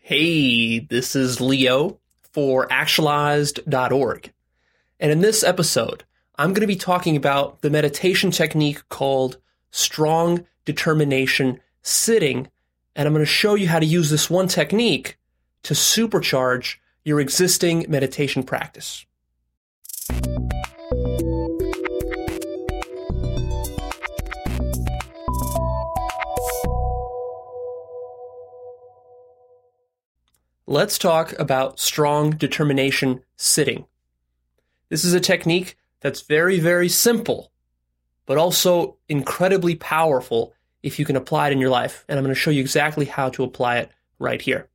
Hey, this is Leo for Actualized.org. And in this episode, I'm going to be talking about the meditation technique called strong determination sitting. And I'm going to show you how to use this one technique to supercharge your existing meditation practice. Let's talk about strong determination sitting. This is a technique that's very, very simple, but also incredibly powerful if you can apply it in your life. And I'm going to show you exactly how to apply it right here.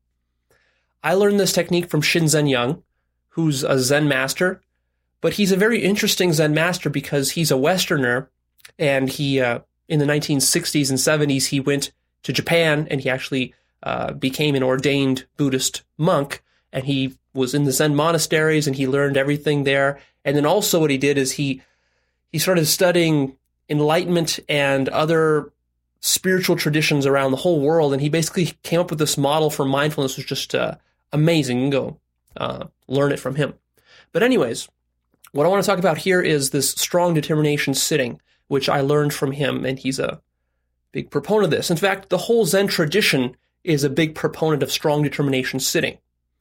I learned this technique from Shinzen Young, who's a Zen master, but he's a very interesting Zen master because he's a Westerner, and he, in the 1960s and 70s, he went to Japan, and he actually became an ordained Buddhist monk, and he was in the Zen monasteries, and he learned everything there. And then also what he did is he started studying enlightenment and other spiritual traditions around the whole world, and he basically came up with this model for mindfulness, which was just amazing. You can go learn it from him. But anyways, what I want to talk about here is this strong determination sitting, which I learned from him, and he's a big proponent of this. In fact, the whole Zen tradition is a big proponent of strong determination sitting.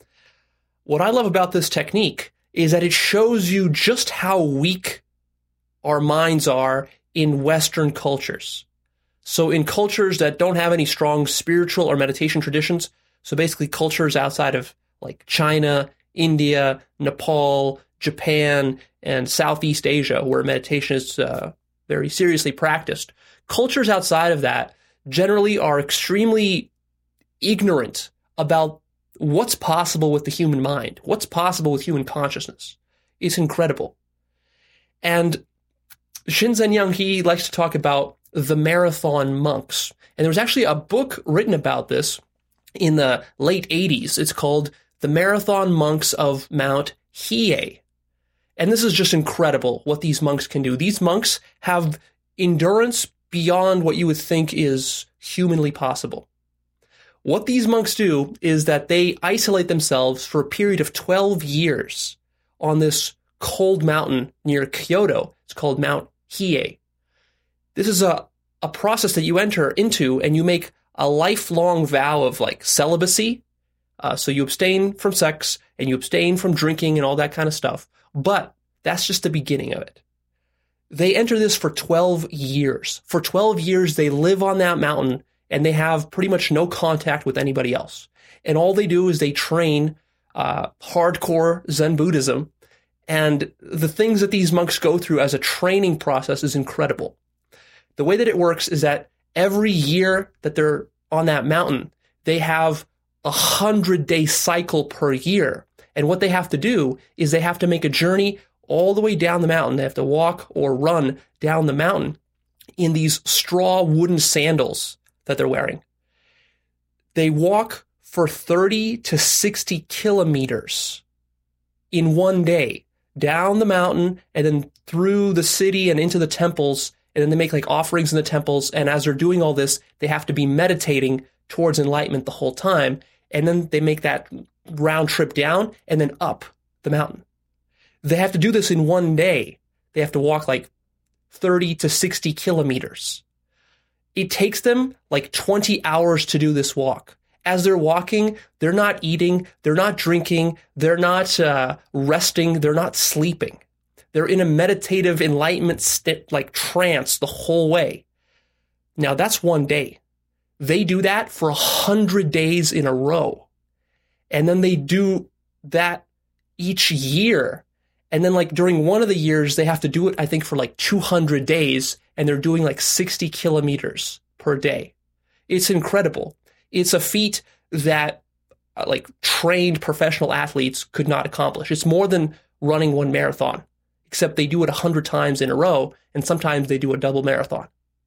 What I love about this technique is that it shows you just how weak our minds are in Western cultures. So in cultures that don't have any strong spiritual or meditation traditions, so basically cultures outside of like China, India, Nepal, Japan, and Southeast Asia, where meditation is very seriously practiced, cultures outside of that generally are extremely ignorant about what's possible with the human mind, what's possible with human consciousness. It's incredible. And Shinzen Young, he likes to talk about the marathon monks. And there was actually a book written about this in the late 80s. It's called The Marathon Monks of Mount Hiei. And this is just incredible what these monks can do. These monks have endurance beyond what you would think is humanly possible. What these monks do is that they isolate themselves for a period of 12 years on this cold mountain near Kyoto. It's called Mount Hiei. This is a process that you enter into, and you make a lifelong vow of like celibacy. So you abstain from sex and you abstain from drinking and all that kind of stuff. But that's just the beginning of it. They enter this for 12 years. For 12 years, they live on that mountain, and they have pretty much no contact with anybody else. And all they do is they train hardcore Zen Buddhism. And the things that these monks go through as a training process is incredible. The way that it works is that every year that they're on that mountain, they have a 100-day cycle per year. And what they have to do is they have to make a journey all the way down the mountain. They have to walk or run down the mountain in these straw wooden sandals that they're wearing. They walk for 30 to 60 kilometers in one day, down the mountain and then through the city and into the temples. And then they make like offerings in the temples. And as they're doing all this, they have to be meditating towards enlightenment the whole time. And then they make that round trip down and then up the mountain. They have to do this in one day. They have to walk like 30 to 60 kilometers. It takes them like 20 hours to do this walk. As they're walking, they're not eating, they're not drinking, they're not resting, they're not sleeping. They're in a meditative enlightenment like trance the whole way. Now that's one day. They do that for 100 days in a row. And then they do that each year. And then like during one of the years, they have to do it, I think, for like 200 days. And they're doing like 60 kilometers per day. It's incredible. It's a feat that like trained professional athletes could not accomplish. It's more than running one marathon, except they do it 100 times in a row, and sometimes they do a double marathon.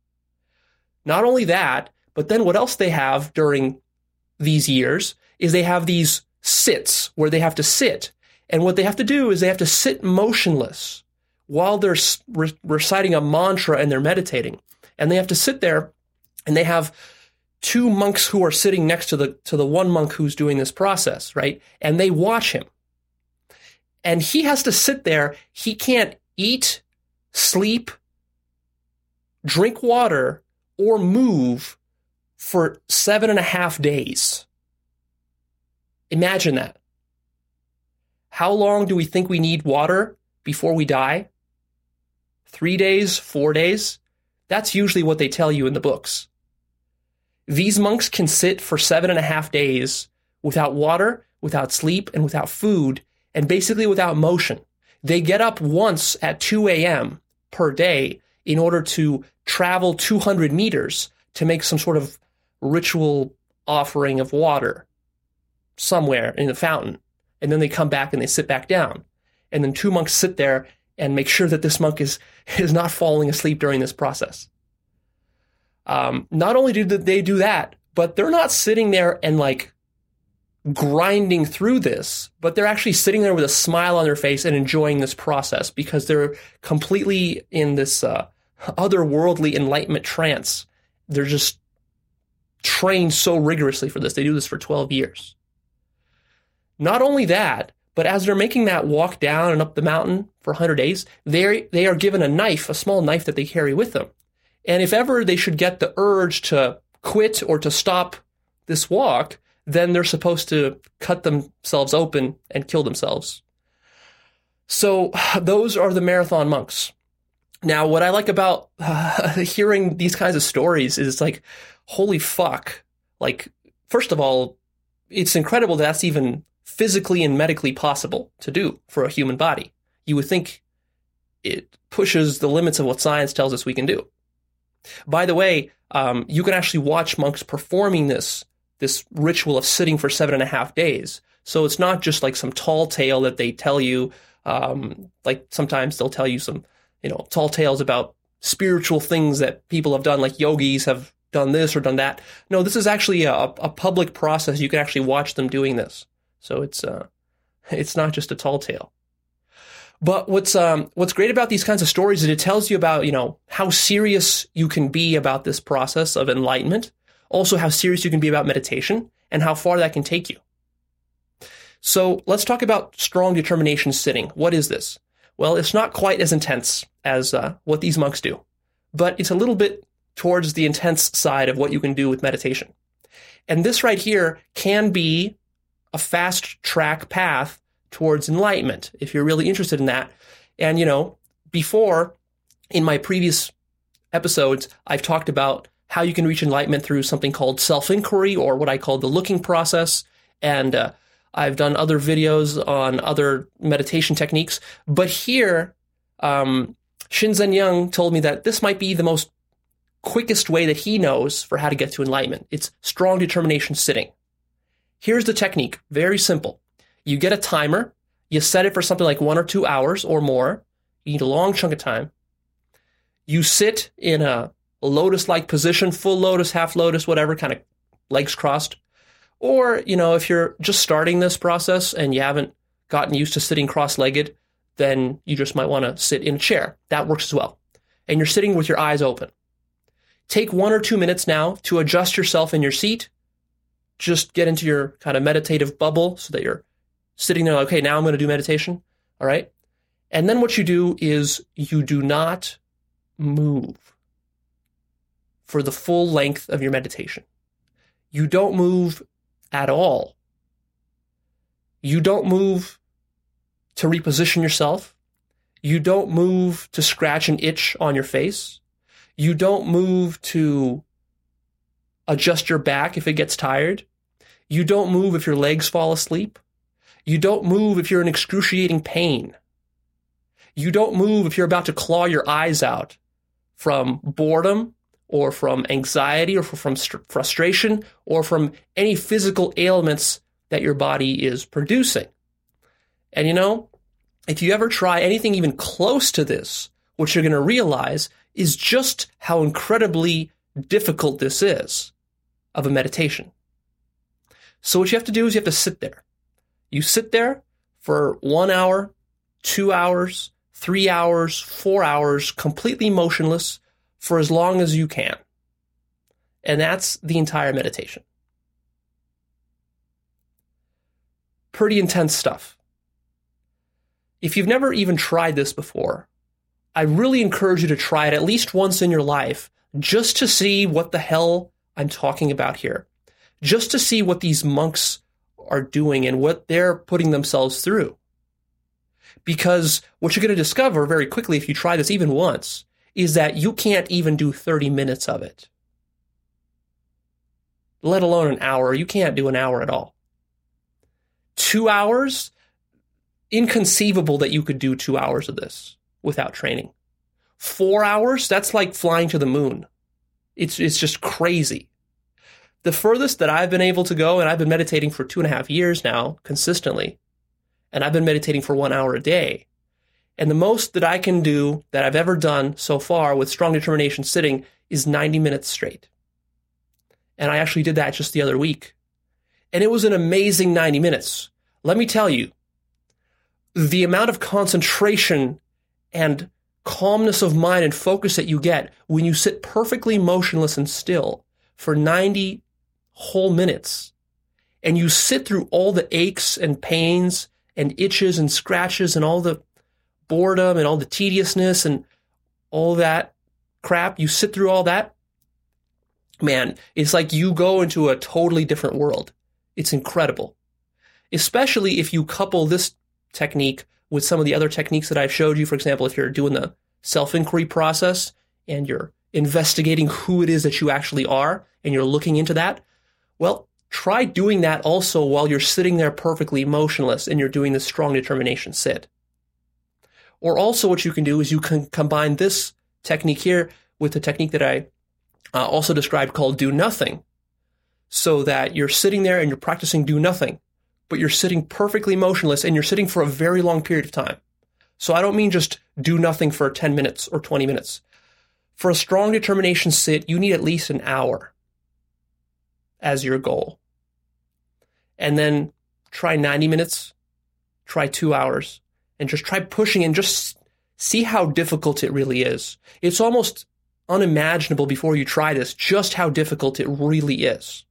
Not only that, but then what else they have during these years is they have these sits where they have to sit. And what they have to do is they have to sit motionless while they're reciting a mantra and they're meditating. And they have to sit there, and they have two monks who are sitting next to the one monk who's doing this process, right? And they watch him. And he has to sit there. He can't eat, sleep, drink water, or move for 7.5 days. Imagine that. How long do we think we need water before we die? 3 days, 4 days? That's usually what they tell you in the books. These monks can sit for 7.5 days without water, without sleep, and without food, and basically without motion. They get up once at 2 a.m. per day in order to travel 200 meters to make some sort of ritual offering of water somewhere in the fountain. And then they come back and they sit back down. And then two monks sit there and make sure that this monk is not falling asleep during this process. Not only do they do that, but they're not sitting there and like grinding through this, but they're actually sitting there with a smile on their face and enjoying this process because they're completely in this otherworldly enlightenment trance. They're just trained so rigorously for this. They do this for 12 years. Not only that, but as they're making that walk down and up the mountain for 100 days, they are given a knife, a small knife that they carry with them. And if ever they should get the urge to quit or to stop this walk, then they're supposed to cut themselves open and kill themselves. So those are the marathon monks. Now, what I like about hearing these kinds of stories is it's like, holy fuck. Like, first of all, it's incredible that's even physically and medically possible to do for a human body. You would think it pushes the limits of what science tells us we can do. By the way, you can actually watch monks performing this ritual of sitting for 7.5 days. So it's not just like some tall tale that they tell you. Like sometimes they'll tell you some, tall tales about spiritual things that people have done, like yogis have done this or done that. No, this is actually a public process. You can actually watch them doing this. So it's not just a tall tale. But what's great about these kinds of stories is it tells you about, how serious you can be about this process of enlightenment, also how serious you can be about meditation, and how far that can take you. So let's talk about strong determination sitting. What is this? Well, it's not quite as intense as what these monks do, but it's a little bit towards the intense side of what you can do with meditation. And this right here can be a fast track path towards enlightenment, if you're really interested in that. And, before, in my previous episodes, I've talked about how you can reach enlightenment through something called self-inquiry, or what I call the looking process. And I've done other videos on other meditation techniques. But here, Shinzen Young told me that this might be the most quickest way that he knows for how to get to enlightenment. It's strong determination sitting. Here's the technique. Very simple. You get a timer. You set it for something like 1 or 2 hours or more. You need a long chunk of time. You sit in a lotus-like position, full lotus, half lotus, whatever, kind of legs crossed. Or, if you're just starting this process and you haven't gotten used to sitting cross-legged, then you just might want to sit in a chair. That works as well. And you're sitting with your eyes open. Take 1 or 2 minutes now to adjust yourself in your seat. Just get into your kind of meditative bubble so that you're sitting there like, okay, now I'm going to do meditation. All right. And then what you do is you do not move for the full length of your meditation. You don't move at all. You don't move to reposition yourself. You don't move to scratch an itch on your face. You don't move to adjust your back if it gets tired. You don't move if your legs fall asleep. You don't move if you're in excruciating pain. You don't move if you're about to claw your eyes out from boredom or from anxiety or from frustration or from any physical ailments that your body is producing. And if you ever try anything even close to this, what you're going to realize is just how incredibly difficult this is of a meditation. So what you have to do is you have to sit there. You sit there for 1 hour, 2 hours, 3 hours, 4 hours, completely motionless for as long as you can. And that's the entire meditation. Pretty intense stuff. If you've never even tried this before, I really encourage you to try it at least once in your life, just to see what the hell I'm talking about here. Just to see what these monks are doing and what they're putting themselves through. Because what you're going to discover very quickly if you try this even once is that you can't even do 30 minutes of it. Let alone an hour. You can't do an hour at all. 2 hours? Inconceivable that you could do 2 hours of this without training. 4 hours? That's like flying to the moon. It's just crazy. The furthest that I've been able to go, and I've been meditating for 2.5 years now, consistently, and I've been meditating for 1 hour a day. And the most that I can do, that I've ever done so far with strong determination sitting, is 90 minutes straight. And I actually did that just the other week. And it was an amazing 90 minutes. Let me tell you, the amount of concentration and calmness of mind and focus that you get when you sit perfectly motionless and still for 90 whole minutes, and you sit through all the aches and pains and itches and scratches and all the boredom and all the tediousness and all that crap, you sit through all that, man, it's like you go into a totally different world. It's incredible. Especially if you couple this technique with some of the other techniques that I've showed you. For example, if you're doing the self-inquiry process and you're investigating who it is that you actually are and you're looking into that, well, try doing that also while you're sitting there perfectly motionless and you're doing the strong determination sit. Or also what you can do is you can combine this technique here with the technique that I also described called do nothing, so that you're sitting there and you're practicing do nothing, but you're sitting perfectly motionless and you're sitting for a very long period of time. So I don't mean just do nothing for 10 minutes or 20 minutes. For a strong determination sit, you need at least an hour as your goal. And then try 90 minutes, try 2 hours, and just try pushing and just see how difficult it really is. It's almost unimaginable before you try this, just how difficult it really is.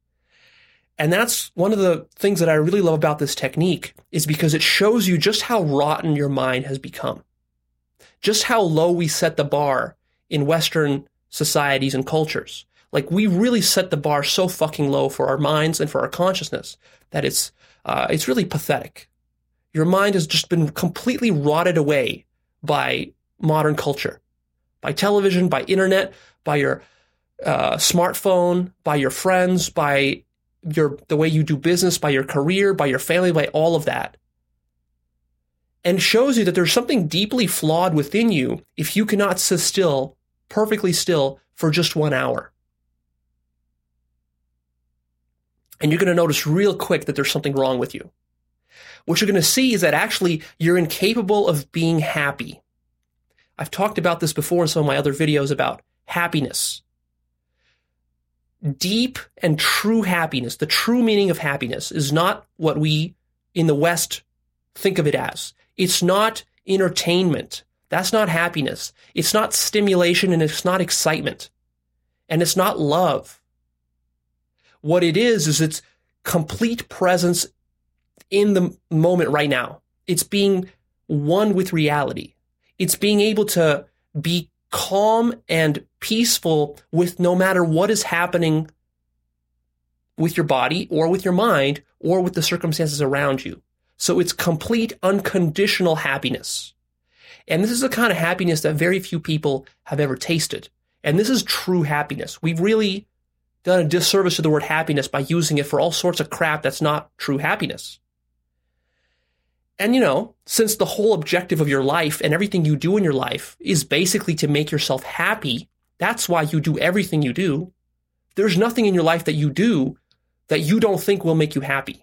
And that's one of the things that I really love about this technique, is because it shows you just how rotten your mind has become. Just how low we set the bar in Western societies and cultures. Like, we really set the bar so fucking low for our minds and for our consciousness that it's really pathetic. Your mind has just been completely rotted away by modern culture, by television, by internet, by your smartphone, by your friends, by the way you do business, by your career, by your family, by all of that. And shows you that there's something deeply flawed within you if you cannot sit still, perfectly still, for just 1 hour. And you're going to notice real quick that there's something wrong with you. What you're going to see is that actually you're incapable of being happy. I've talked about this before in some of my other videos about happiness. Deep and true happiness, the true meaning of happiness, is not what we in the West think of it as. It's not entertainment. That's not happiness. It's not stimulation, and it's not excitement. And it's not love. What it is it's complete presence in the moment right now. It's being one with reality. It's being able to be calm and peaceful with no matter what is happening with your body or with your mind or with the circumstances around you. So it's complete unconditional happiness. And this is the kind of happiness that very few people have ever tasted. And this is true happiness. We've really done a disservice to the word happiness by using it for all sorts of crap that's not true happiness. And, since the whole objective of your life and everything you do in your life is basically to make yourself happy, that's why you do everything you do. There's nothing in your life that you do that you don't think will make you happy.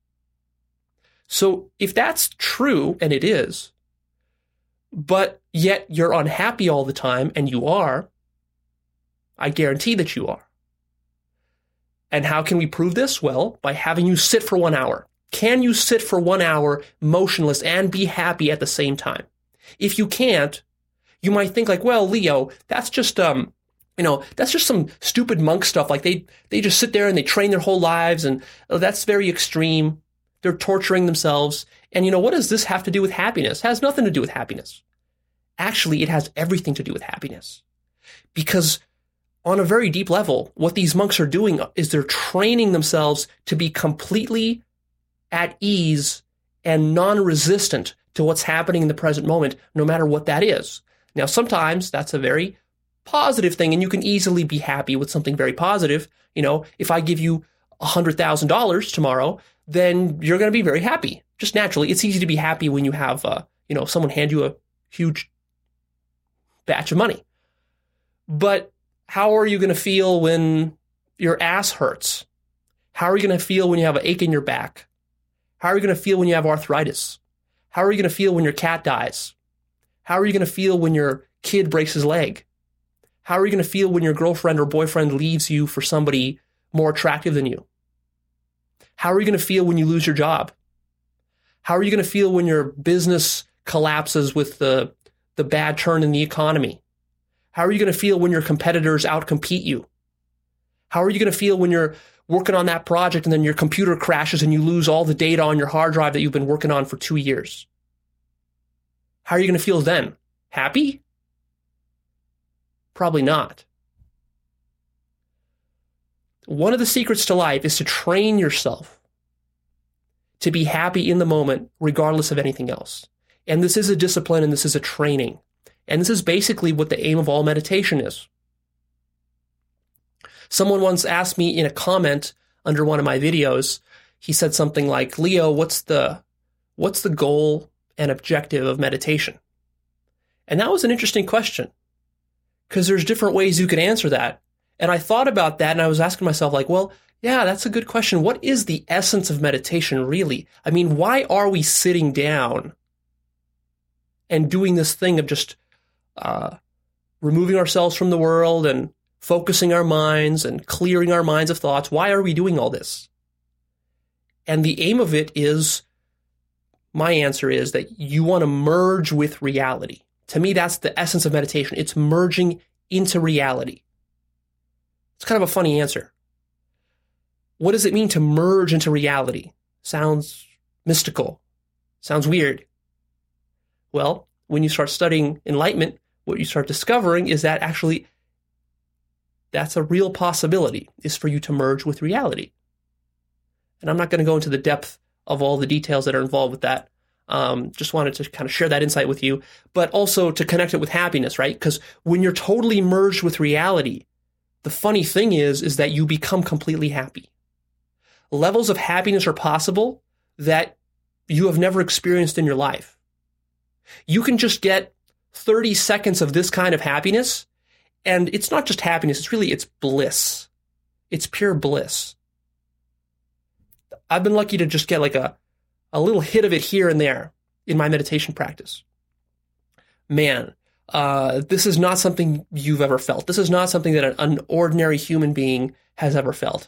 So if that's true, and it is, but yet you're unhappy all the time, and you are, I guarantee that you are. And how can we prove this? Well, by having you sit for 1 hour. Can you sit for 1 hour motionless and be happy at the same time? If you can't, you might think like, well, Leo, that's just That's just some stupid monk stuff. Like they just sit there and they train their whole lives, and that's very extreme. They're torturing themselves. And what does this have to do with happiness? It has nothing to do with happiness. Actually, it has everything to do with happiness. Because on a very deep level, what these monks are doing is they're training themselves to be completely at ease and non-resistant to what's happening in the present moment, no matter what that is. Now, sometimes that's a very positive thing, and you can easily be happy with something very positive. If I give you $100,000 tomorrow, then you're going to be very happy. Just naturally, it's easy to be happy when you have, someone hand you a huge batch of money. But how are you going to feel when your ass hurts? How are you going to feel when you have an ache in your back? How are you going to feel when you have arthritis? How are you going to feel when your cat dies? How are you going to feel when your kid breaks his leg? How are you going to feel when your girlfriend or boyfriend leaves you for somebody more attractive than you? How are you going to feel when you lose your job? How are you going to feel when your business collapses with the bad turn in the economy? How are you going to feel when your competitors outcompete you? How are you going to feel when you're working on that project and then your computer crashes and you lose all the data on your hard drive that you've been working on for 2 years? How are you going to feel then? Happy? Probably not. One of the secrets to life is to train yourself to be happy in the moment, regardless of anything else. And this is a discipline and this is a training. And this is basically what the aim of all meditation is. Someone once asked me in a comment under one of my videos, he said something like, Leo, what's the goal and objective of meditation? And that was an interesting question, because there's different ways you could answer that. And I thought about that and I was asking myself, well, yeah, that's a good question. What is the essence of meditation really? I mean, why are we sitting down and doing this thing of just removing ourselves from the world and focusing our minds and clearing our minds of thoughts? Why are we doing all this? And the aim of it is, my answer is that you want to merge with reality. To me, that's the essence of meditation. It's merging into reality. It's kind of a funny answer. What does it mean to merge into reality? Sounds mystical. Sounds weird. Well, when you start studying enlightenment, what you start discovering is that actually that's a real possibility, is for you to merge with reality. And I'm not going to go into the depth of all the details that are involved with that. Just wanted to kind of share that insight with you, but also to connect it with happiness, right? Because when you're totally merged with reality, the funny thing is that you become completely happy. Levels of happiness are possible that you have never experienced in your life. You can just get 30 seconds of this kind of happiness, and it's not just happiness, it's bliss. It's pure bliss. I've been lucky to just get like a little hit of it here and there in my meditation practice. Man, this is not something you've ever felt. This is not something that an ordinary human being has ever felt.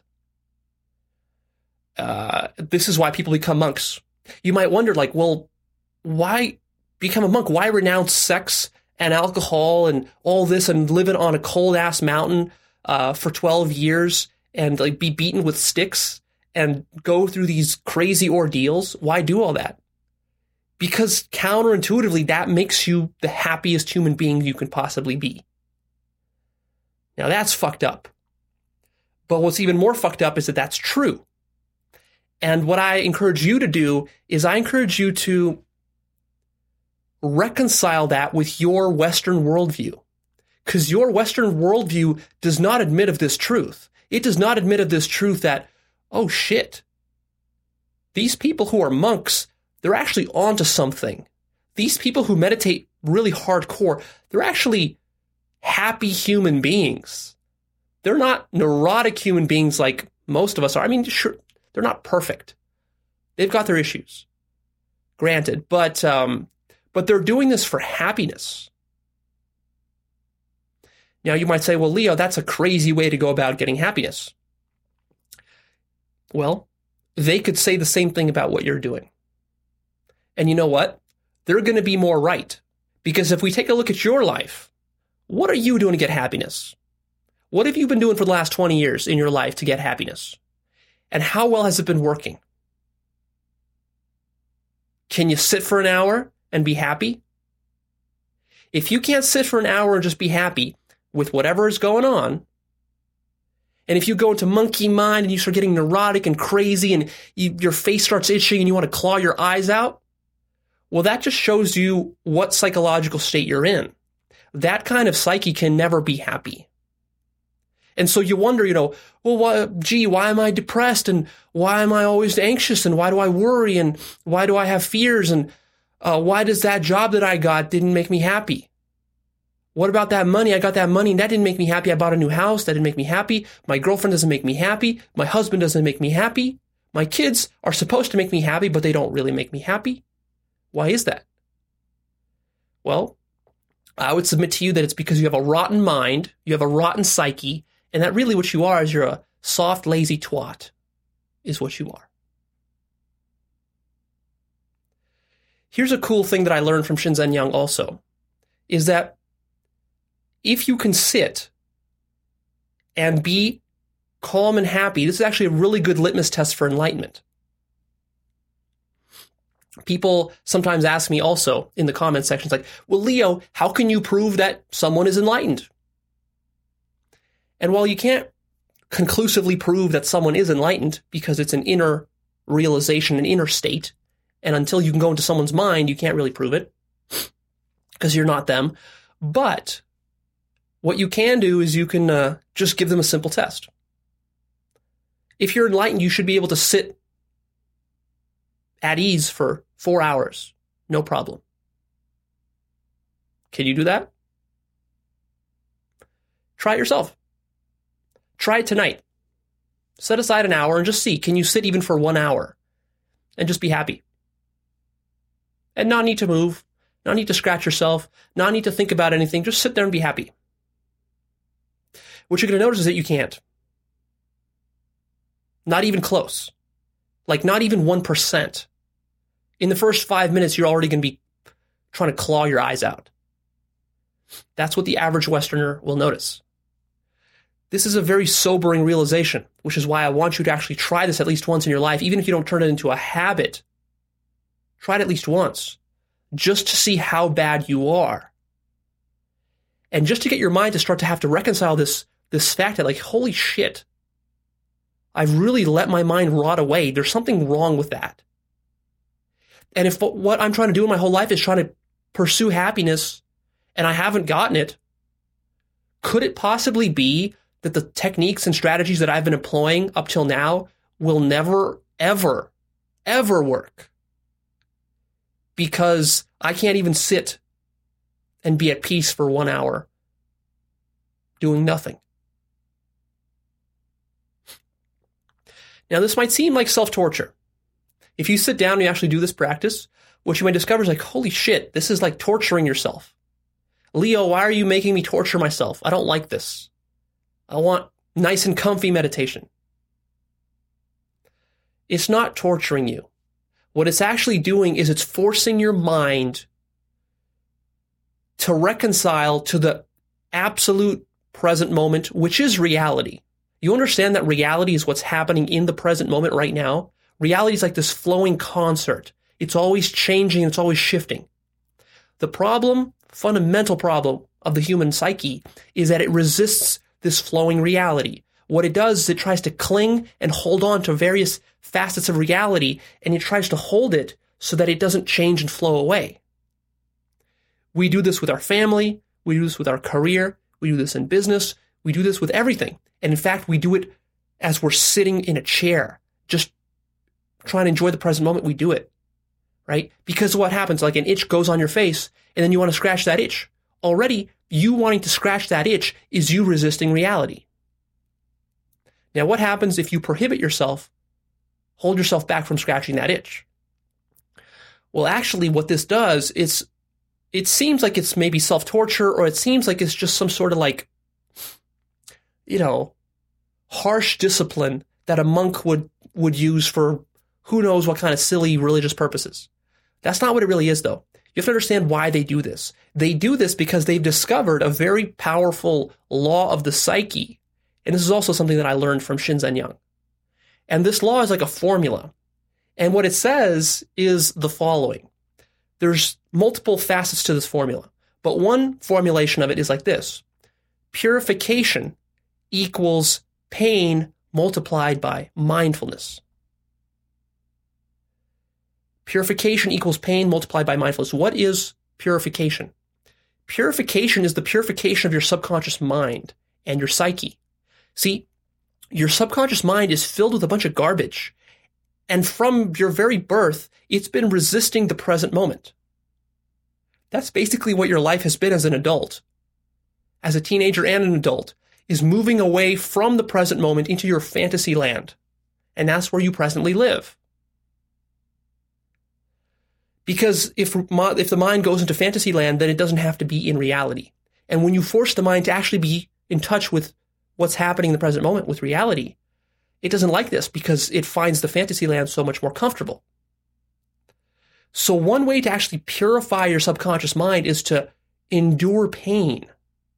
This is why people become monks. You might wonder, why become a monk? Why renounce sex and alcohol and all this and living on a cold-ass mountain for 12 years and be beaten with sticks and go through these crazy ordeals? Why do all that? Because counterintuitively, that makes you the happiest human being you can possibly be. Now, that's fucked up. But what's even more fucked up is that that's true. And what I encourage you to do is I encourage you to reconcile that with your Western worldview. Because your Western worldview does not admit of this truth. It does not admit of this truth that, oh shit, these people who are monks, they're actually onto something. These people who meditate really hardcore, they're actually happy human beings. They're not neurotic human beings like most of us are. I mean, sure, they're not perfect. They've got their issues, granted, but they're doing this for happiness. Now, you might say, well, Leo, that's a crazy way to go about getting happiness. Well, they could say the same thing about what you're doing. And you know what? They're going to be more right. Because if we take a look at your life, what are you doing to get happiness? What have you been doing for the last 20 years in your life to get happiness? And how well has it been working? Can you sit for an hour and be happy? If you can't sit for an hour and just be happy with whatever is going on, and if you go into monkey mind and you start getting neurotic and crazy and your face starts itching and you want to claw your eyes out, well, that just shows you what psychological state you're in. That kind of psyche can never be happy. And so you wonder, well, why am I depressed? And why am I always anxious? And why do I worry? And why do I have fears? And why does that job that I got didn't make me happy? What about that money? I got that money and that didn't make me happy. I bought a new house. That didn't make me happy. My girlfriend doesn't make me happy. My husband doesn't make me happy. My kids are supposed to make me happy, but they don't really make me happy. Why is that? Well, I would submit to you that it's because you have a rotten mind, you have a rotten psyche, and that really what you are is you're a soft, lazy twat, is what you are. Here's a cool thing that I learned from Shinzen Young also, is that if you can sit and be calm and happy, this is actually a really good litmus test for enlightenment. People sometimes ask me also in the comment sections like, well, Leo, how can you prove that someone is enlightened? And while you can't conclusively prove that someone is enlightened because it's an inner realization, an inner state, and until you can go into someone's mind, you can't really prove it because you're not them. But what you can do is you can just give them a simple test. If you're enlightened, you should be able to sit at ease for 4 hours, no problem. Can you do that? Try it yourself. Try it tonight. Set aside an hour and just see, can you sit even for 1 hour and just be happy? And not need to move, not need to scratch yourself, not need to think about anything, just sit there and be happy. What you're going to notice is that you can't. Not even close. Like not even 1%. In the first 5 minutes, you're already going to be trying to claw your eyes out. That's what the average Westerner will notice. This is a very sobering realization, which is why I want you to actually try this at least once in your life, even if you don't turn it into a habit. Try it at least once, just to see how bad you are. And just to get your mind to start to have to reconcile this fact that, like, holy shit, I've really let my mind rot away. There's something wrong with that. And if what I'm trying to do in my whole life is trying to pursue happiness and I haven't gotten it, could it possibly be that the techniques and strategies that I've been employing up till now will never, ever, ever work? Because I can't even sit and be at peace for 1 hour doing nothing. Now, this might seem like self-torture. If you sit down and you actually do this practice, what you might discover is like, holy shit, this is like torturing yourself. Leo, why are you making me torture myself? I don't like this. I want nice and comfy meditation. It's not torturing you. What it's actually doing is it's forcing your mind to reconcile to the absolute present moment, which is reality. You understand that reality is what's happening in the present moment right now? Reality is like this flowing concert. It's always changing, it's always shifting. The problem, fundamental problem of the human psyche is that it resists this flowing reality. What it does is it tries to cling and hold on to various facets of reality, and it tries to hold it so that it doesn't change and flow away. We do this with our family, we do this with our career, we do this in business, we do this with everything. And in fact, we do it as we're sitting in a chair, just trying to enjoy the present moment. We do it, right? Because what happens, like an itch goes on your face, and then you want to scratch that itch. Already, you wanting to scratch that itch is you resisting reality. Now, what happens if you prohibit yourself, hold yourself back from scratching that itch? Well, actually, what this does is it seems like it's maybe self-torture, or it seems like it's just some sort of like, harsh discipline that a monk would use for who knows what kind of silly religious purposes. That's not what it really is, though. You have to understand why they do this. They do this because they've discovered a very powerful law of the psyche. And this is also something that I learned from Shinzen Young. And this law is like a formula. And what it says is the following. There's multiple facets to this formula, but one formulation of it is like this. Purification equals pain multiplied by mindfulness. Purification equals pain multiplied by mindfulness. What is purification? Purification is the purification of your subconscious mind and your psyche. See, your subconscious mind is filled with a bunch of garbage. And from your very birth, it's been resisting the present moment. That's basically what your life has been as an adult, as a teenager and an adult, is moving away from the present moment into your fantasy land. And that's where you presently live. Because if the mind goes into fantasy land, then it doesn't have to be in reality. And when you force the mind to actually be in touch with what's happening in the present moment, with reality, it doesn't like this because it finds the fantasy land so much more comfortable. So one way to actually purify your subconscious mind is to endure pain.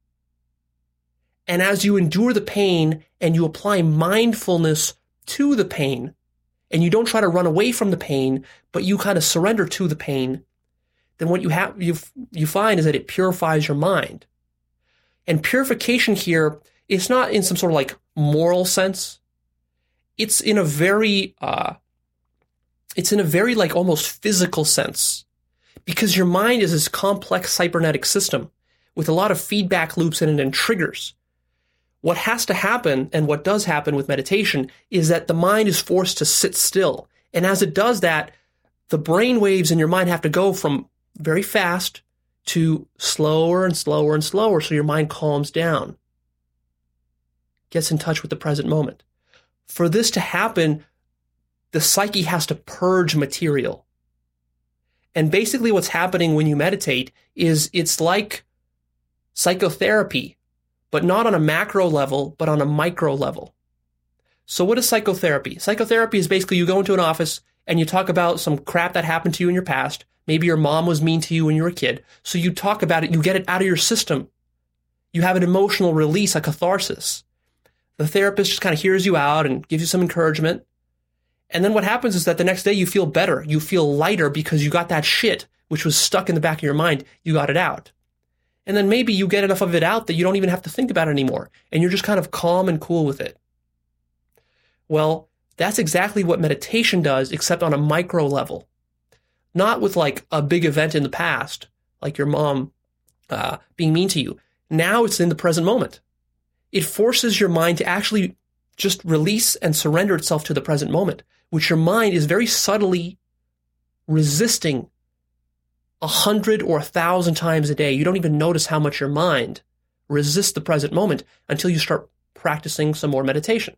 And as you endure the pain and you apply mindfulness to the pain, and you don't try to run away from the pain, but you kind of surrender to the pain, then what you find is that it purifies your mind. And purification here is not in some sort of like moral sense. It's in a very like almost physical sense, because your mind is this complex cybernetic system with a lot of feedback loops in it and triggers. What has to happen, and what does happen with meditation, is that the mind is forced to sit still. And as it does that, the brain waves in your mind have to go from very fast to slower and slower and slower, so your mind calms down, gets in touch with the present moment. For this to happen, the psyche has to purge material. And basically what's happening when you meditate is it's like psychotherapy, but not on a macro level, but on a micro level. So what is psychotherapy? Psychotherapy is basically you go into an office and you talk about some crap that happened to you in your past. Maybe your mom was mean to you when you were a kid. So you talk about it, you get it out of your system. You have an emotional release, a catharsis. The therapist just kind of hears you out and gives you some encouragement. And then what happens is that the next day you feel better. You feel lighter because you got that shit, which was stuck in the back of your mind. You got it out. And then maybe you get enough of it out that you don't even have to think about it anymore. And you're just kind of calm and cool with it. Well, that's exactly what meditation does, except on a micro level. Not with like a big event in the past, like your mom being mean to you. Now it's in the present moment. It forces your mind to actually just release and surrender itself to the present moment, which your mind is very subtly resisting 100 or 1,000 times a day. You don't even notice how much your mind resists the present moment until you start practicing some more meditation.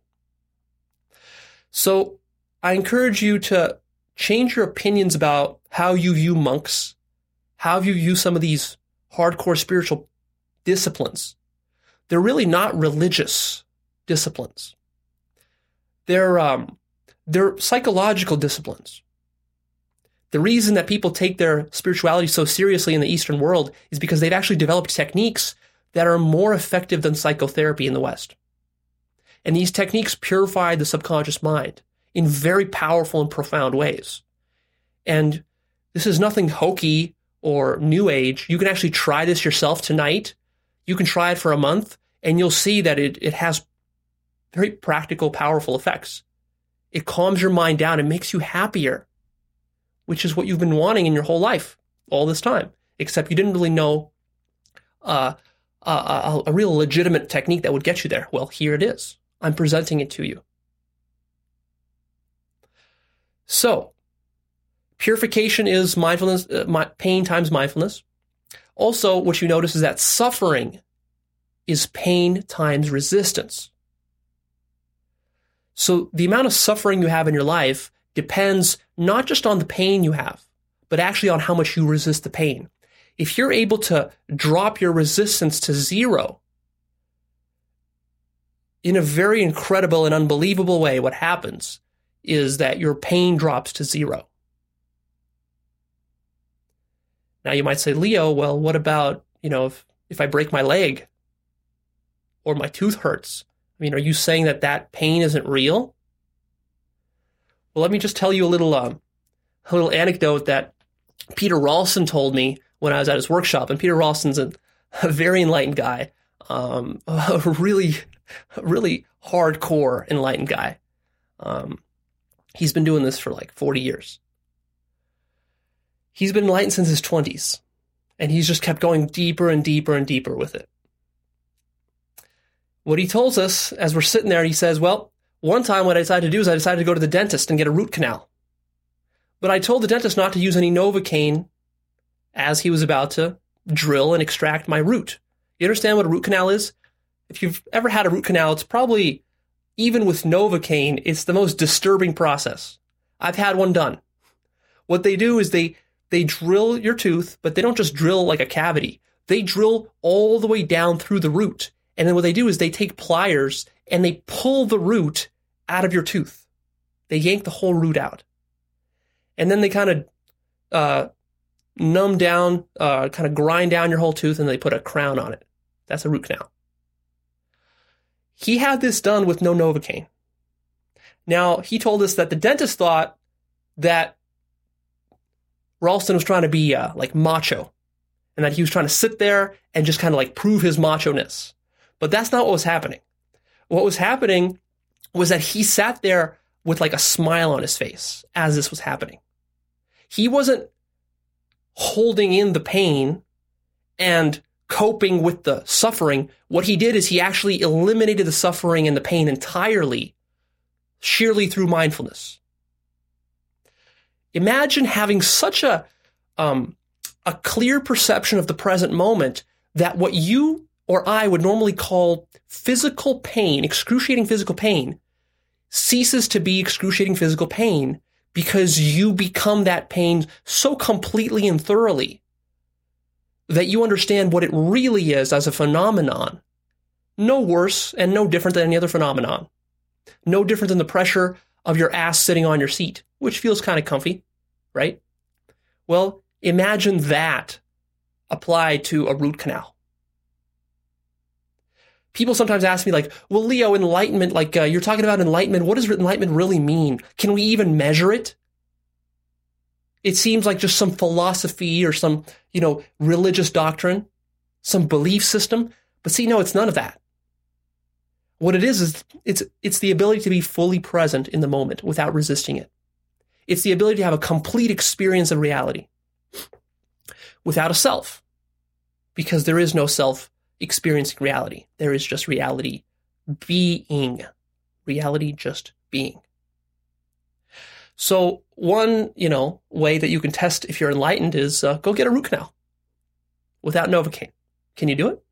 So I encourage you to change your opinions about how you view monks, how you view some of these hardcore spiritual disciplines. They're really not religious disciplines. They're psychological disciplines. The reason that people take their spirituality so seriously in the Eastern world is because they've actually developed techniques that are more effective than psychotherapy in the West. And these techniques purify the subconscious mind in very powerful and profound ways. And this is nothing hokey or new age. You can actually try this yourself tonight. You can try it for a month, and you'll see that it has very practical, powerful effects. It calms your mind down. It makes you happier, which is what you've been wanting in your whole life all this time, except you didn't really know a real legitimate technique that would get you there. Well, here it is. I'm presenting it to you. So, purification is mindfulness, pain times mindfulness. Also, what you notice is that suffering is pain times resistance. So the amount of suffering you have in your life depends not just on the pain you have, but actually on how much you resist the pain. If you're able to drop your resistance to zero, in a very incredible and unbelievable way, what happens is that your pain drops to zero. Now you might say, Leo, well, what about, if I break my leg or my tooth hurts? I mean, are you saying that pain isn't real? Well, let me just tell you a little anecdote that Peter Rawlinson told me when I was at his workshop. And Peter Rawlinson's a very enlightened guy, a really, really hardcore enlightened guy. He's been doing this for like 40 years. He's been enlightened since his 20s, and he's just kept going deeper and deeper and deeper with it. What he tells us as we're sitting there, he says, well, one time what I decided to do is I decided to go to the dentist and get a root canal. But I told the dentist not to use any Novocaine as he was about to drill and extract my root. You understand what a root canal is? If you've ever had a root canal, it's probably, even with Novocaine, it's the most disturbing process. I've had one done. What they do is they drill your tooth, but they don't just drill like a cavity. They drill all the way down through the root. And then what they do is they take pliers and they pull the root out of your tooth. They yank the whole root out. And then they kind of numb down, kind of grind down your whole tooth, and they put a crown on it. That's a root canal. He had this done with no Novocaine. Now, he told us that the dentist thought that Ralston was trying to be like macho, and that he was trying to sit there and just kind of like prove his macho-ness. But that's not what was happening. What was happening was that he sat there with like a smile on his face as this was happening. He wasn't holding in the pain and coping with the suffering. What he did is he actually eliminated the suffering and the pain entirely, sheerly through mindfulness. Imagine having such a clear perception of the present moment that what you or I would normally call physical pain, excruciating physical pain, ceases to be excruciating physical pain because you become that pain so completely and thoroughly that you understand what it really is as a phenomenon. No worse and no different than any other phenomenon. No different than the pressure of your ass sitting on your seat, which feels kind of comfy, right? Well, imagine that applied to a root canal. People sometimes ask me like, well, Leo, enlightenment, like you're talking about enlightenment. What does enlightenment really mean? Can we even measure it? It seems like just some philosophy or some, religious doctrine, some belief system. But see, no, it's none of that. What it is it's the ability to be fully present in the moment without resisting it. It's the ability to have a complete experience of reality without a self, because there is no self experiencing reality. There is just reality being. Reality just being. So one, way that you can test if you're enlightened is go get a root canal without Novocaine. Can you do it?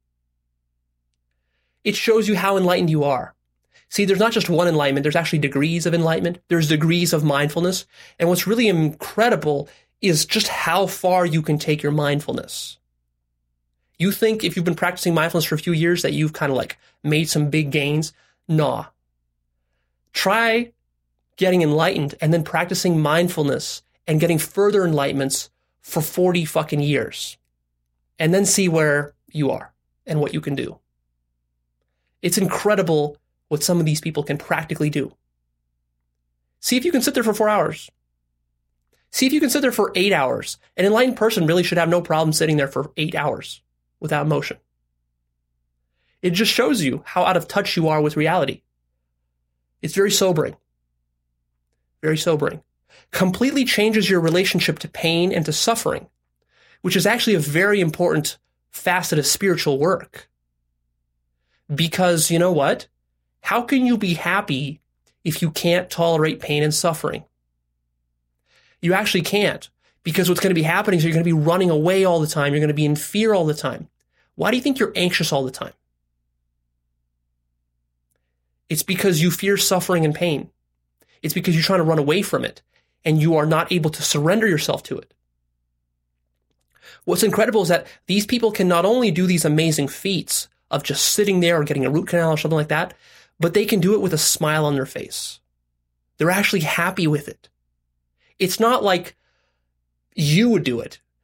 It shows you how enlightened you are. See, there's not just one enlightenment. There's actually degrees of enlightenment. There's degrees of mindfulness. And what's really incredible is just how far you can take your mindfulness. You think if you've been practicing mindfulness for a few years that you've kind of like made some big gains? Nah. Try getting enlightened and then practicing mindfulness and getting further enlightenments for 40 fucking years. And then see where you are and what you can do. It's incredible what some of these people can practically do. See if you can sit there for 4 hours. See if you can sit there for 8 hours. An enlightened person really should have no problem sitting there for 8 hours without motion. It just shows you how out of touch you are with reality. It's very sobering. Very sobering. Completely changes your relationship to pain and to suffering, which is actually a very important facet of spiritual work. Because you know what? How can you be happy if you can't tolerate pain and suffering? You actually can't, because what's going to be happening is you're going to be running away all the time. You're going to be in fear all the time. Why do you think you're anxious all the time? It's because you fear suffering and pain. It's because you're trying to run away from it, and you are not able to surrender yourself to it. What's incredible is that these people can not only do these amazing feats of just sitting there or getting a root canal or something like that, but they can do it with a smile on their face. They're actually happy with it. It's not like you would do it.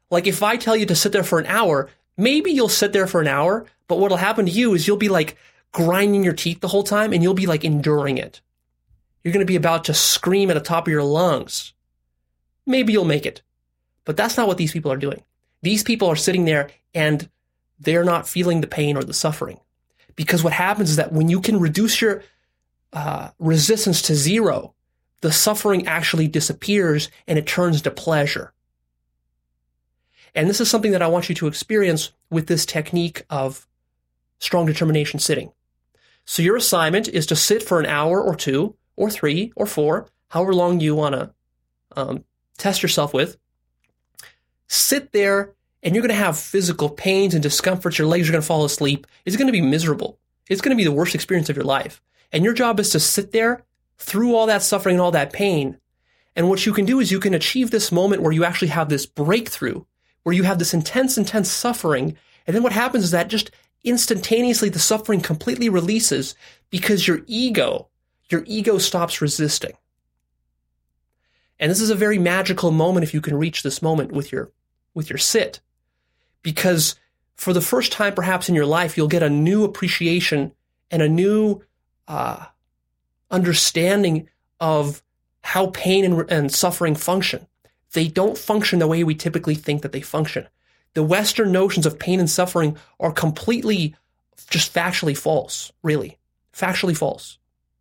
Like if I tell you to sit there for an hour, maybe you'll sit there for an hour, but what'll happen to you is you'll be like grinding your teeth the whole time and you'll be like enduring it. You're going to be about to scream at the top of your lungs. Maybe you'll make it, but that's not what these people are doing. These people are sitting there and they're not feeling the pain or the suffering. Because what happens is that when you can reduce your resistance to zero, the suffering actually disappears and it turns to pleasure. And this is something that I want you to experience with this technique of strong determination sitting. So your assignment is to sit for an hour or 2 or 3 or 4, however long you want to test yourself with. Sit there and you're going to have physical pains and discomforts. Your legs are going to fall asleep. It's going to be miserable. It's going to be the worst experience of your life. And your job is to sit there through all that suffering and all that pain. And what you can do is you can achieve this moment where you actually have this breakthrough, where you have this intense suffering. And then what happens is that just instantaneously the suffering completely releases because your ego stops resisting. And this is a very magical moment if you can reach this moment with your sit. Because for the first time perhaps in your life, you'll get a new appreciation and a new understanding of how pain and suffering function. They don't function the way we typically think that they function. The Western notions of pain and suffering are completely just factually false, really. Factually false.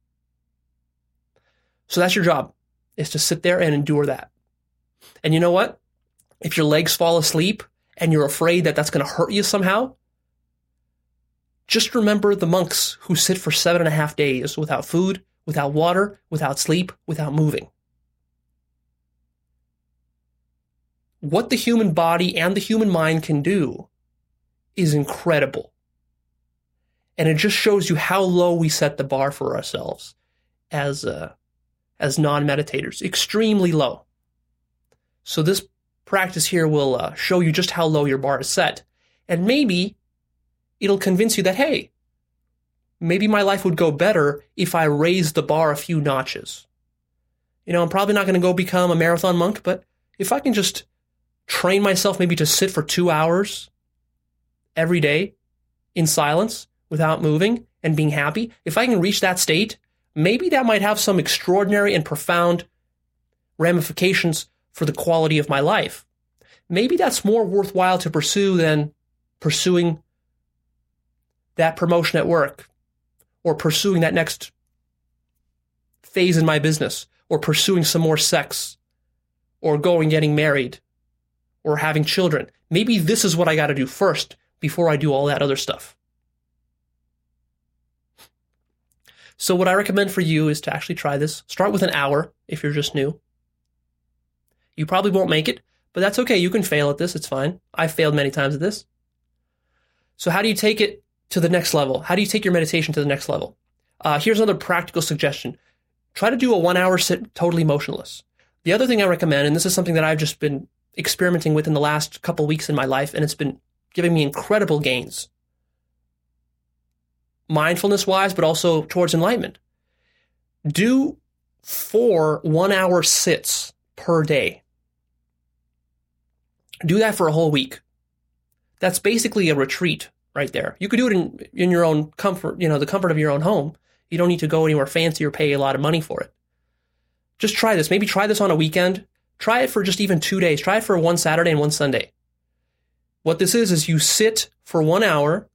So that's your job, is to sit there and endure that. And you know what? If your legs fall asleep and you're afraid that that's going to hurt you somehow, just remember the monks who sit for 7.5 days without food, without water, without sleep, without moving. What the human body and the human mind can do is incredible. And it just shows you how low we set the bar for ourselves as non-meditators. Extremely low. So this practice here will show you just how low your bar is set. And maybe it'll convince you that, hey, maybe my life would go better if I raised the bar a few notches. I'm probably not going to go become a marathon monk, but if I can just train myself maybe to sit for 2 hours every day in silence without moving and being happy, if I can reach that state, maybe that might have some extraordinary and profound ramifications for the quality of my life. Maybe that's more worthwhile to pursue than pursuing that promotion at work, or pursuing that next phase in my business, or pursuing some more sex, or getting married, or having children. Maybe this is what I got to do first before I do all that other stuff. So what I recommend for you is to actually try this. Start with an hour if you're just new. You probably won't make it, but that's okay. You can fail at this. It's fine. I've failed many times at this. So how do you take it to the next level? How do you take your meditation to the next level? Here's another practical suggestion. Try to do a 1 hour sit totally motionless. The other thing I recommend, and this is something that I've just been experimenting with in the last couple weeks in my life, and it's been giving me incredible gains, mindfulness-wise, but also towards enlightenment. Do 4 1-hour sits per day. Do that for a whole week. That's basically a retreat right there. You could do it in your own comfort, the comfort of your own home. You don't need to go anywhere fancy or pay a lot of money for it. Just try this. Maybe try this on a weekend. Try it for just even 2 days. Try it for one Saturday and one Sunday. What this is you sit for 1 hour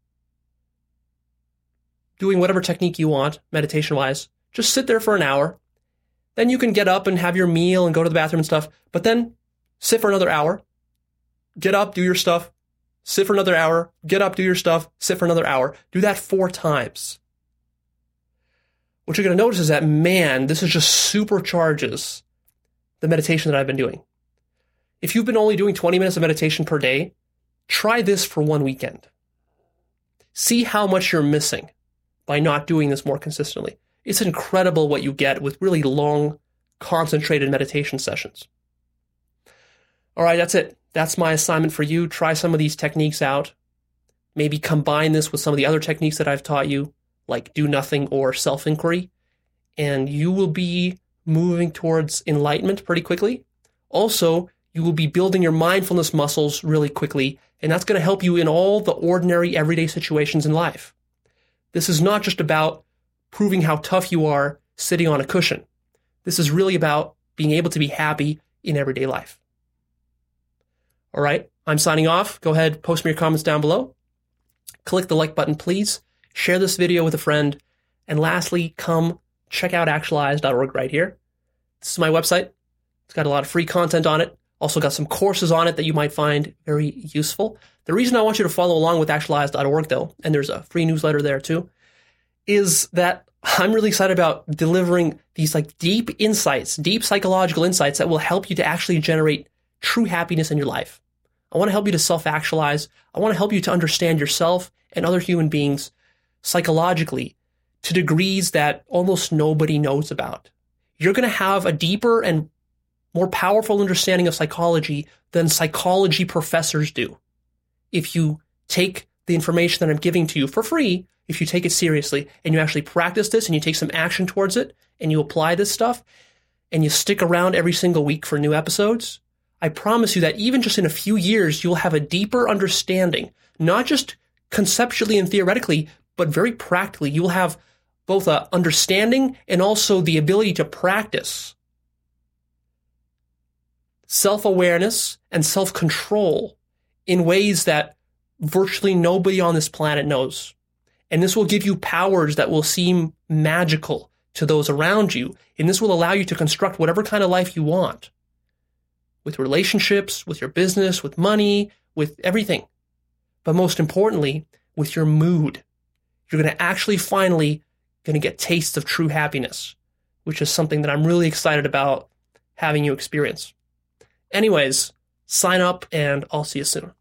doing whatever technique you want, meditation-wise. Just sit there for an hour. Then you can get up and have your meal and go to the bathroom and stuff. But then sit for another hour. Get up, do your stuff. Sit for another hour. Get up, do your stuff. Sit for another hour. Do that 4 times. What you're going to notice is that, man, this is just supercharges the meditation that I've been doing. If you've been only doing 20 minutes of meditation per day, try this for 1 weekend. See how much you're missing by not doing this more consistently. It's incredible what you get with really long, concentrated meditation sessions. All right, that's it. That's my assignment for you. Try some of these techniques out. Maybe combine this with some of the other techniques that I've taught you, like do nothing or self-inquiry, and you will be moving towards enlightenment pretty quickly. Also, you will be building your mindfulness muscles really quickly, and that's going to help you in all the ordinary everyday situations in life. This is not just about proving how tough you are sitting on a cushion. This is really about being able to be happy in everyday life. All right, I'm signing off. Go ahead, post me your comments down below. Click the like button, please. Share this video with a friend. And lastly, come check out actualize.org right here. This is my website. It's got a lot of free content on it. Also got some courses on it that you might find very useful. The reason I want you to follow along with actualize.org, though, and there's a free newsletter there too, is that I'm really excited about delivering these deep insights, deep psychological insights that will help you to actually generate true happiness in your life. I want to help you to self-actualize. I want to help you to understand yourself and other human beings psychologically to degrees that almost nobody knows about. You're going to have a deeper and more powerful understanding of psychology than psychology professors do. If you take the information that I'm giving to you for free, if you take it seriously and you actually practice this and you take some action towards it and you apply this stuff and you stick around every single week for new episodes, I promise you that even just in a few years, you'll have a deeper understanding, not just conceptually and theoretically, but very practically. You will have both an understanding and also the ability to practice self-awareness and self-control in ways that virtually nobody on this planet knows. And this will give you powers that will seem magical to those around you. And this will allow you to construct whatever kind of life you want. With relationships, with your business, with money, with everything. But most importantly, with your mood. You're going to actually finally going to get tastes of true happiness, which is something that I'm really excited about having you experience. Anyways, sign up and I'll see you soon.